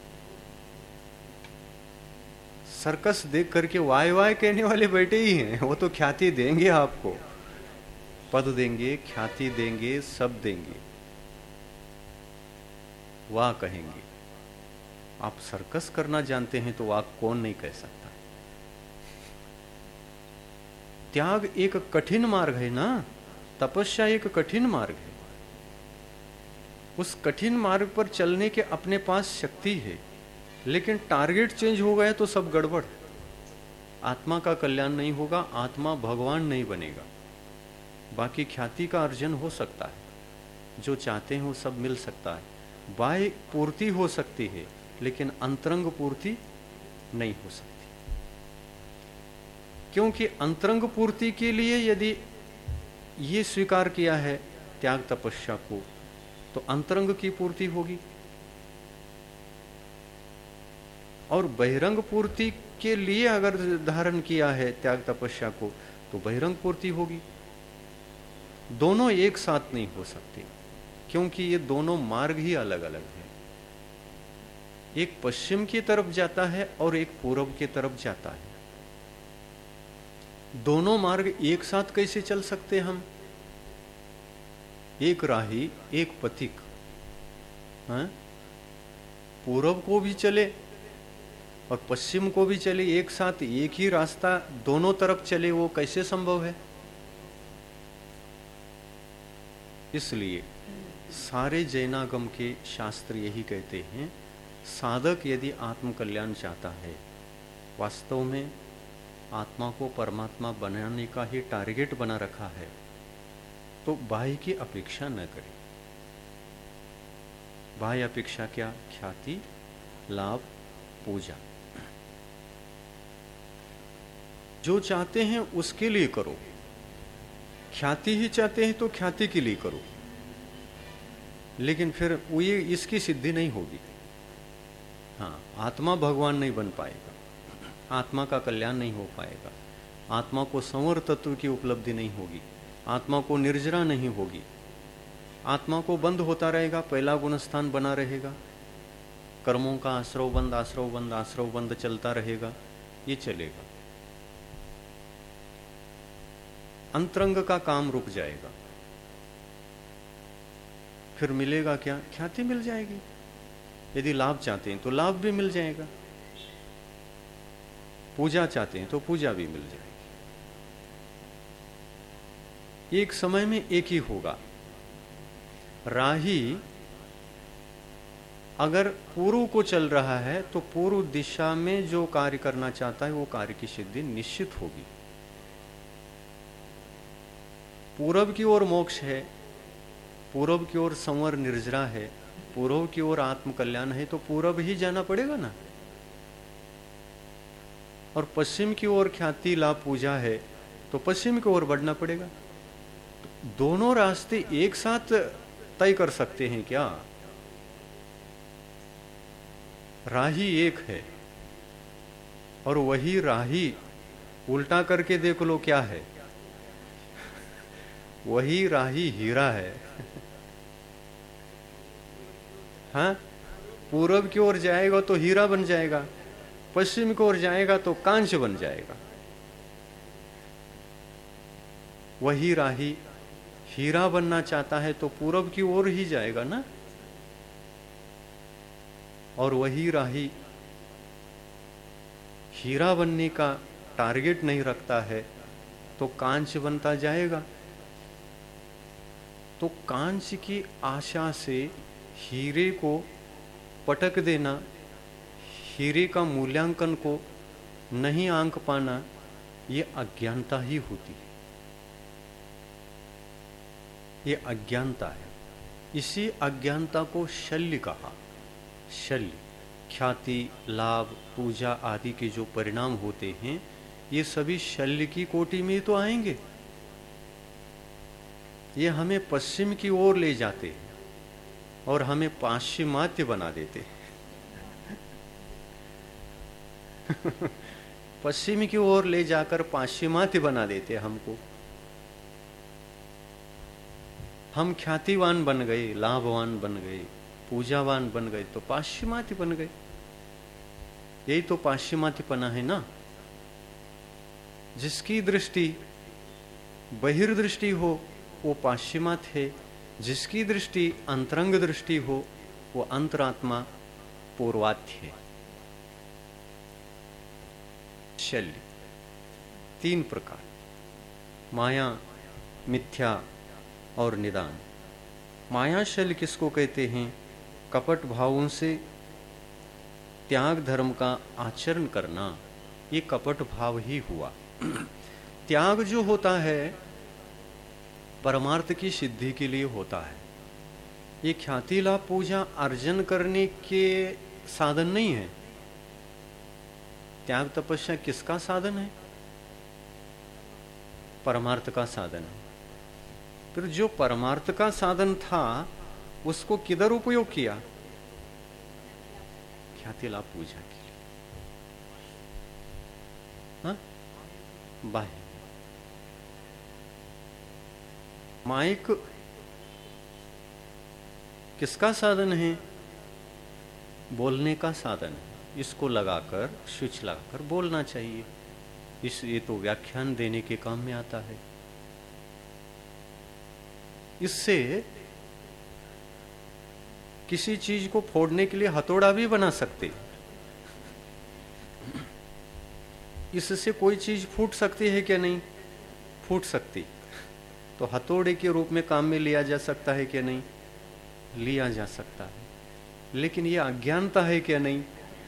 सर्कस देख करके वाय वाय कहने वाले बैठे ही हैं। वो तो ख्याति देंगे आपको, पद देंगे, ख्याति देंगे, सब देंगे, वाह कहेंगे। आप सर्कस करना जानते हैं तो वाह कौन नहीं कह सकता। त्याग एक कठिन मार्ग है ना, तपस्या एक कठिन मार्ग है। उस कठिन मार्ग पर चलने के अपने पास शक्ति है, लेकिन टारगेट चेंज हो गया तो सब गड़बड़। आत्मा का कल्याण नहीं होगा, आत्मा भगवान नहीं बनेगा। बाकी ख्याति का अर्जन हो सकता है, जो चाहते हैं वो सब मिल सकता है, बाह्य पूर्ति हो सकती है, लेकिन अंतरंग पूर्ति नहीं हो सकती। क्योंकि अंतरंग पूर्ति के लिए यदि ये स्वीकार किया है त्याग तपस्या को, तो अंतरंग की पूर्ति होगी, और बहिरंग पूर्ति के लिए अगर धारण किया है त्याग तपस्या को तो बहिरंग पूर्ति होगी। दोनों एक साथ नहीं हो सकते, क्योंकि ये दोनों मार्ग ही अलग अलग है। एक पश्चिम की तरफ जाता है और एक पूर्व की तरफ जाता है। दोनों मार्ग एक साथ कैसे चल सकते हम? एक राही एक पथिक, हाँ? पूर्व को भी चले और पश्चिम को भी चले, एक साथ एक ही रास्ता दोनों तरफ चले, वो कैसे संभव है? इसलिए सारे जैनागम के शास्त्र यही कहते हैं, साधक यदि आत्म कल्याण चाहता है, वास्तव में आत्मा को परमात्मा बनाने का ही टारगेट बना रखा है, तो बाह्य की अपेक्षा न करे। बाह्य अपेक्षा क्या? ख्याति, लाभ, पूजा। जो चाहते हैं उसके लिए करो। ख्याति ही चाहते हैं तो ख्याति के लिए करो, लेकिन फिर वो ये इसकी सिद्धि नहीं होगी। हाँ, आत्मा भगवान नहीं बन पाएगा, आत्मा का कल्याण नहीं हो पाएगा, आत्मा को संवर तत्व की उपलब्धि नहीं होगी, आत्मा को निर्जरा नहीं होगी, आत्मा को बंद होता रहेगा, पहला गुण स्थान बना रहेगा, कर्मों का आश्रव बंद आश्रव बंद आश्रव बंद चलता रहेगा, ये चलेगा। अंतरंग का काम रुक जाएगा। फिर मिलेगा क्या? ख्याति मिल जाएगी। यदि लाभ चाहते हैं तो लाभ भी मिल जाएगा, पूजा चाहते हैं तो पूजा भी मिल जाएगी। एक समय में एक ही होगा। राही अगर पूर्व को चल रहा है तो पूर्व दिशा में जो कार्य करना चाहता है वो कार्य की सिद्धि निश्चित होगी। पूर्व की ओर मोक्ष है, पूर्व की ओर संवर निर्जरा है, पूर्व की ओर आत्म कल्याण है, तो पूर्व ही जाना पड़ेगा ना। और पश्चिम की ओर ख्याति लाभ पूजा है तो पश्चिम की ओर बढ़ना पड़ेगा। तो दोनों रास्ते एक साथ तय कर सकते हैं क्या? राही एक है, और वही राही उल्टा करके देख लो क्या है, वही राही हीरा है। हाँ, पूर्व की ओर जाएगा तो हीरा बन जाएगा, पश्चिम की ओर जाएगा तो कांच बन जाएगा। वही राही हीरा बनना चाहता है तो पूर्व की ओर ही जाएगा ना, और वही राही हीरा बनने का टारगेट नहीं रखता है तो कांच बनता जाएगा। तो कांच की आशा से हीरे को पटक देना, हीरे का मूल्यांकन को नहीं आंक पाना, ये अज्ञानता ही होती है। ये अज्ञानता है। इसी अज्ञानता को शल्य कहा। शल्य, ख्याति, लाभ, पूजा आदि के जो परिणाम होते हैं ये सभी शल्य की कोटि में तो आएंगे। ये हमें पश्चिम की ओर ले जाते हैं और हमें पाश्चिमात्य बना देते हैं। पश्चिम की ओर ले जाकर पाश्चिमात्य बना देते हमको। हम ख्यातिवान बन गए, लाभवान बन गए, पूजावान बन गए तो पाश्चिमात्य बन गए। यही तो पाश्चिमात्यपना है ना। जिसकी दृष्टि बहिर्दृष्टि हो वो पाश्चिमात्य है, जिसकी दृष्टि अंतरंग दृष्टि हो वो अंतरात्मा पूर्वात्य है। शल्य तीन प्रकार, माया, मिथ्या और निदान। माया शल्य किसको कहते हैं? कपट भावों से त्याग धर्म का आचरण करना, ये कपट भाव ही हुआ। त्याग जो होता है परमार्थ की सिद्धि के लिए होता है। ये ख्याति लाभ पूजा अर्जन करने के साधन नहीं है। त्याग तपस्या किसका साधन है? परमार्थ का साधन है। फिर जो परमार्थ का साधन था उसको किधर उपयोग किया? ख्याति लाभ पूजा के लिए। हाँ? बाह्य माइक किसका साधन है? बोलने का साधन है। इसको लगाकर, स्विच लगाकर बोलना चाहिए। इस ये तो व्याख्यान देने के काम में आता है। इससे किसी चीज को फोड़ने के लिए हथौड़ा भी बना सकते। इससे कोई चीज फूट सकती है क्या? नहीं फूट सकती। तो हथौड़े के रूप में काम में लिया जा सकता है क्या? नहीं लिया जा सकता है। लेकिन यह अज्ञानता है क्या? नहीं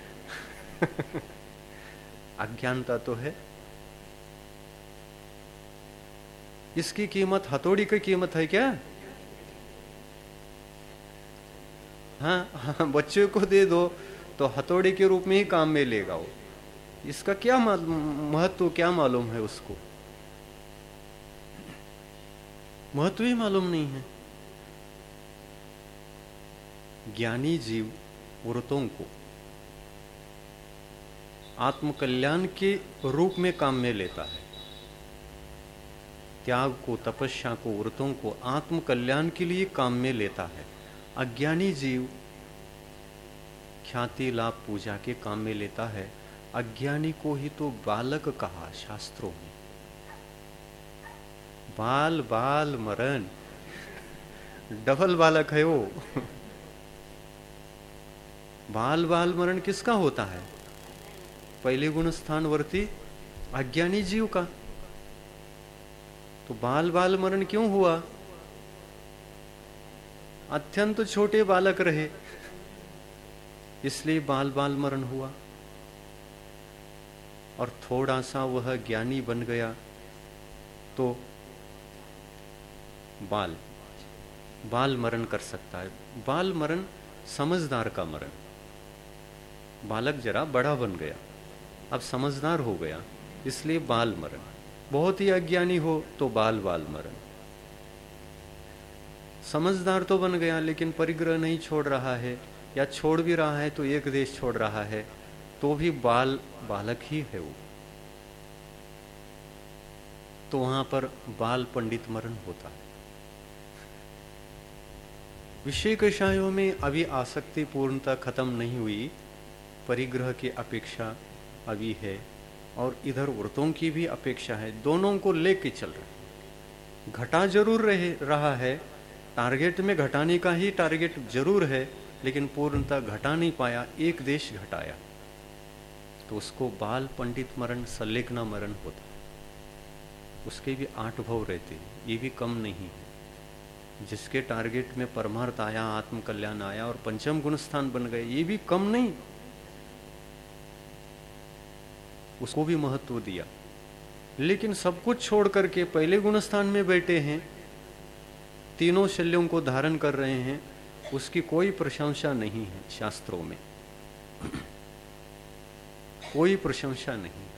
अज्ञानता तो है। इसकी कीमत हथौड़ी की कीमत है क्या? हाँ, हाँ बच्चे को दे दो तो हथौड़ी के रूप में ही काम में लेगा वो। इसका क्या महत्व, क्या मालूम है उसको? महत्व ही मालूम नहीं है। ज्ञानी जीव व्रतों को आत्मकल्याण के रूप में काम में लेता है। त्याग को, तपस्या को, व्रतों को आत्मकल्याण के लिए काम में लेता है। अज्ञानी जीव ख्याति लाभ पूजा के काम में लेता है। अज्ञानी को ही तो बालक कहा शास्त्रों में। बाल बाल मरण, डबल बालक है वो। बाल बाल मरण किसका होता है? पहले गुण स्थान वर्ती अज्ञानी जीव का। तो बाल बाल मरण क्यों हुआ? अत्यंत छोटे बालक रहे इसलिए बाल बाल मरण हुआ। और थोड़ा सा वह ज्ञानी बन गया तो बाल बाल मरण कर सकता है। बाल मरण समझदार का मरण। बालक जरा बड़ा बन गया, अब समझदार हो गया, इसलिए बाल मरण। बहुत ही अज्ञानी हो तो बाल बाल मरण। समझदार तो बन गया लेकिन परिग्रह नहीं छोड़ रहा है, या छोड़ भी रहा है तो एक देश छोड़ रहा है, तो भी बाल बालक ही है वो। तो वहां पर बाल पंडित मरण होता है। विषय कषायों में अभी आसक्ति पूर्णता खत्म नहीं हुई, परिग्रह की अपेक्षा अभी है, और इधर व्रतों की भी अपेक्षा है। दोनों को लेके चल रहे। घटा जरूर रहे रहा है, टारगेट में घटाने का ही टारगेट जरूर है, लेकिन पूर्णता घटा नहीं पाया, एक देश घटाया, तो उसको बाल पंडित मरण, सल्लेखना मरण होता है। उसके भी आठ भाव रहते हैं, ये भी कम नहीं है। जिसके टारगेट में परमार्थ आया, आत्मकल्याण आया और पंचम गुण स्थान बन गए, ये भी कम नहीं, उसको भी महत्व दिया। लेकिन सब कुछ छोड़ करके पहले गुण स्थान में बैठे हैं, तीनों शल्यों को धारण कर रहे हैं, उसकी कोई प्रशंसा नहीं है शास्त्रों में, कोई प्रशंसा नहीं है।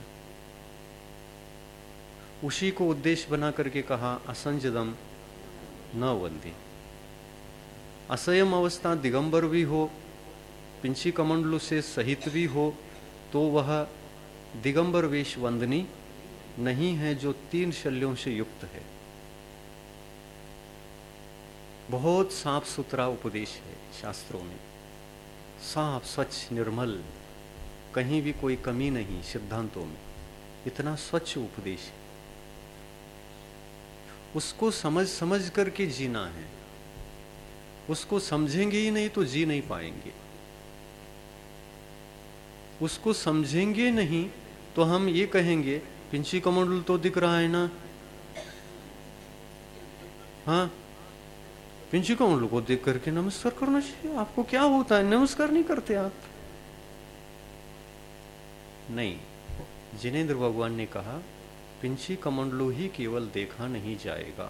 उसी को उद्देश्य बना करके कहा असंजदम न वंदे। असंयम अवस्था दिगंबर भी हो, पिंची कमंडलू से सहित भी हो, तो वह दिगंबर वेश वंदनी नहीं है जो तीन शल्यों से युक्त है। बहुत साफ सुथरा उपदेश है शास्त्रों में, साफ स्वच्छ निर्मल, कहीं भी कोई कमी नहीं सिद्धांतों में, इतना स्वच्छ उपदेश है। उसको समझ समझ करके जीना है, उसको समझेंगे ही नहीं तो जी नहीं पाएंगे। उसको समझेंगे नहीं तो हम ये कहेंगे पिंची कमंडल तो दिख रहा है ना, हाँ पिंची कमंडल को देख करके नमस्कार करना चाहिए। आपको क्या होता है, नमस्कार नहीं करते आप? नहीं, जिनेंद्र भगवान ने कहा पिंची कमंडलू ही केवल देखा नहीं जाएगा।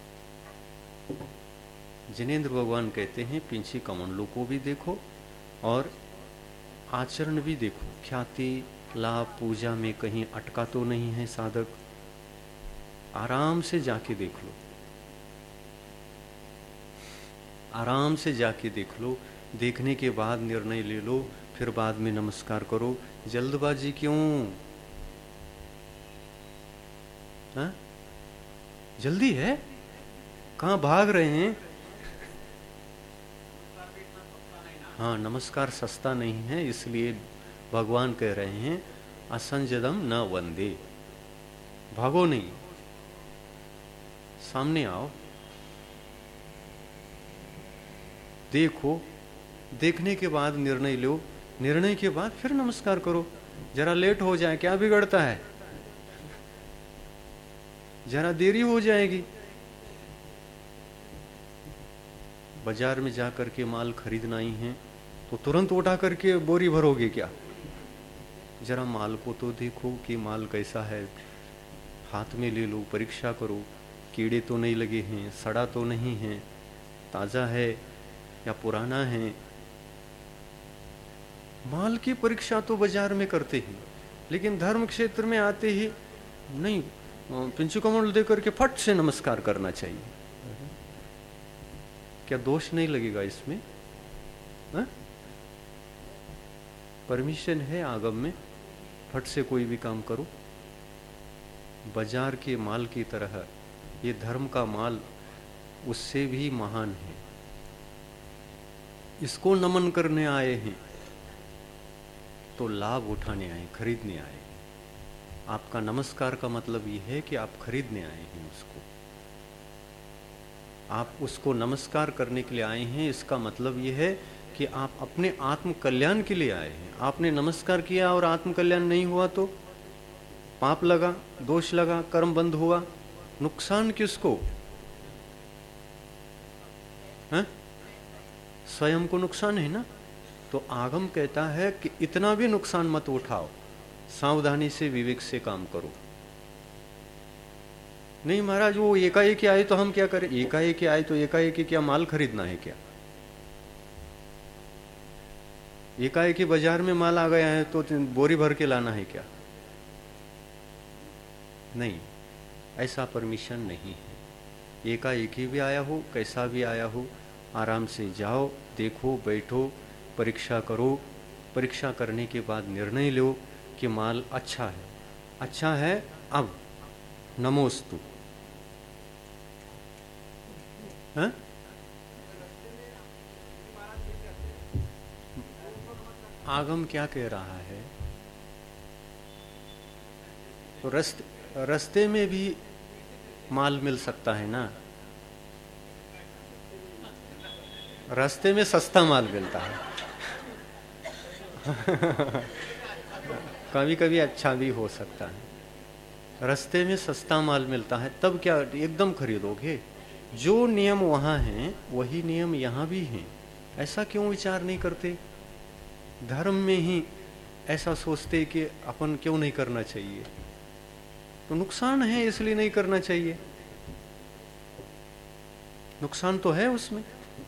जिनेंद्र भगवान कहते हैं पिंची कमंडलू को भी देखो और आचरण भी देखो। ख्याति लाभ पूजा में कहीं अटका तो नहीं है साधक, आराम से जाके देख लो, आराम से जाके देख लो। देखने के बाद निर्णय ले लो, फिर बाद में नमस्कार करो। जल्दबाजी क्यों? हाँ? जल्दी है, कहाँ भाग रहे हैं? हाँ, नमस्कार सस्ता नहीं है, इसलिए भगवान कह रहे हैं असंजदम न वंदे। भागो नहीं, सामने आओ, देखो, देखने के बाद निर्णय लो, निर्णय के बाद फिर नमस्कार करो। जरा लेट हो जाए क्या बिगड़ता है, जरा देरी हो जाएगी। बाजार में जाकर के माल खरीदना ही है तो तुरंत उठा करके बोरी भरोगे क्या? जरा माल को तो देखो कि माल कैसा है, हाथ में ले लो, परीक्षा करो, कीड़े तो नहीं लगे हैं, सड़ा तो नहीं है, ताजा है या पुराना है। माल की परीक्षा तो बाजार में करते हैं, लेकिन धर्म क्षेत्र में आते ही नहीं, पिंचू कमंडल देकर के फट से नमस्कार करना चाहिए। क्या दोष नहीं लगेगा इसमें? हा? परमिशन है आगम में, फट से कोई भी काम करो। बाजार के माल की तरह ये धर्म का माल उससे भी महान है। इसको नमन करने आए हैं तो लाभ उठाने आए, खरीदने आए। आपका नमस्कार का मतलब ये है कि आप खरीदने आए हैं उसको, आप उसको नमस्कार करने के लिए आए हैं। इसका मतलब ये है कि आप अपने आत्म कल्याण के लिए आए हैं। आपने नमस्कार किया और आत्म कल्याण नहीं हुआ तो पाप लगा, दोष लगा, कर्म बंद हुआ, नुकसान किसको? है? स्वयं को नुकसान है ना। तो आगम कहता है कि इतना भी नुकसान मत उठाओ, सावधानी से विवेक से काम करो। नहीं महाराज, वो एकाएक आए तो हम क्या करें? एकाएक आए तो एकाएक क्या माल खरीदना है क्या? एकाएक बाजार में माल आ गया है तो बोरी भर के लाना है क्या? नहीं, ऐसा परमिशन नहीं है। एकाएक भी आया हो, कैसा भी आया हो, आराम से जाओ, देखो, बैठो, परीक्षा करो। परीक्षा करने के बाद निर्णय लो कि माल अच्छा है, अच्छा है। अब नमोस्तु। हाँ? आगम क्या कह रहा है? तो रस्त, रस्ते में भी माल मिल सकता है ना, रास्ते में सस्ता माल मिलता है कभी कभी अच्छा भी हो सकता है। रास्ते में सस्ता माल मिलता है तब क्या एकदम खरीदोगे? जो नियम वहाँ हैं वही नियम यहाँ भी हैं। ऐसा क्यों विचार नहीं करते? धर्म में ही ऐसा सोचते कि अपन क्यों नहीं करना चाहिए? तो नुकसान है इसलिए नहीं करना चाहिए। नुकसान तो है उसमें।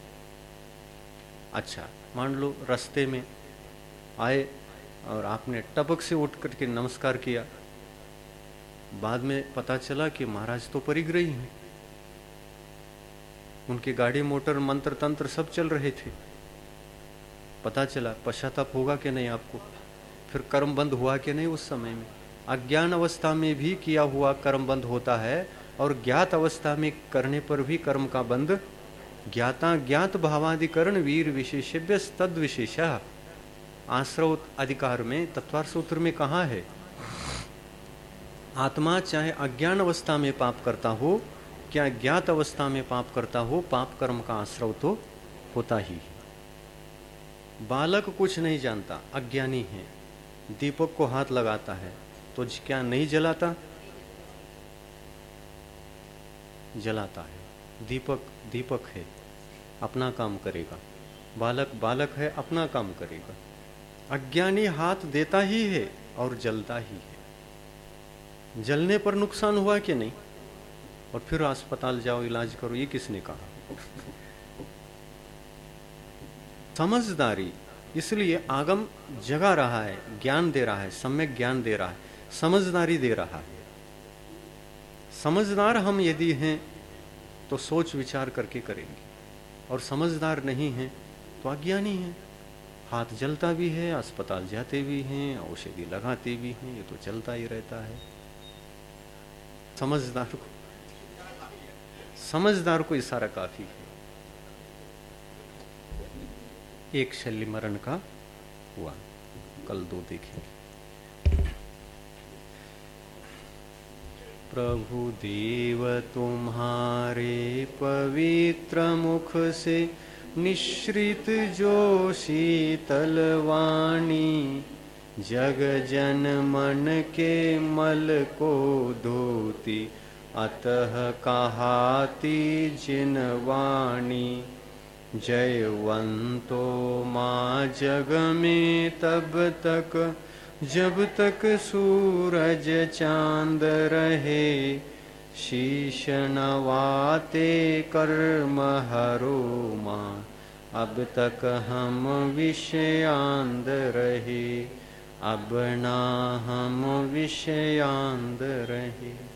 अच्छा, मान लो रास्ते में आए और आपने टपक से उठ करके नमस्कार किया, बाद में पता चला कि महाराज तो परिग्रही हैं, उनकी गाड़ी मोटर मंत्र तंत्र सब चल रहे थे, पता चला, पश्चाताप होगा कि नहीं आपको? फिर कर्म बंद हुआ कि नहीं? उस समय में अज्ञान अवस्था में भी किया हुआ कर्म बंद होता है, और ज्ञात अवस्था में करने पर भी कर्म का बंद। ज्ञाता ज्ञात भावाधिकरण वीर विशेषव्य तद विशेष आश्रव अधिकार में तत्वार सूत्र में कहा है, आत्मा चाहे अज्ञान अवस्था में पाप करता हो क्या ज्ञात अवस्था में पाप करता हो, पाप कर्म का आश्रव तो होता ही है। बालक कुछ नहीं जानता, अज्ञानी है, दीपक को हाथ लगाता है तो क्या नहीं जलाता? जलाता है। दीपक दीपक है, अपना काम करेगा। बालक बालक है, अपना काम करेगा। अज्ञानी हाथ देता ही है और जलता ही है। जलने पर नुकसान हुआ कि नहीं? और फिर अस्पताल जाओ, इलाज करो, ये किसने कहा? समझदारी, इसलिए आगम जगा रहा है, ज्ञान दे रहा है, सम्यक ज्ञान दे रहा है, समझदारी दे रहा है। समझदार हम यदि हैं तो सोच विचार करके करेंगे, और समझदार नहीं हैं तो अज्ञानी हैं। हाथ जलता भी है, अस्पताल जाते भी हैं, औषधि लगाते भी हैं, ये तो चलता ही रहता है। समझदार को समझदार को इशारा काफी है। एक शल्य मरण का हुआ, कल दो देखेंगे। प्रभु देव तुम्हारे पवित्र मुख से निश्रित जो शीतल वाणी, जग जन मन के मल को धोती, अतः कहाती जिन वाणी। जयवंतो माँ जग में तब तक, जब तक सूरज चांद रहे, शीश नवाते कर्म हरो माँ, अब तक हम विषयांद रहे, अब ना हम विषयांद रहे।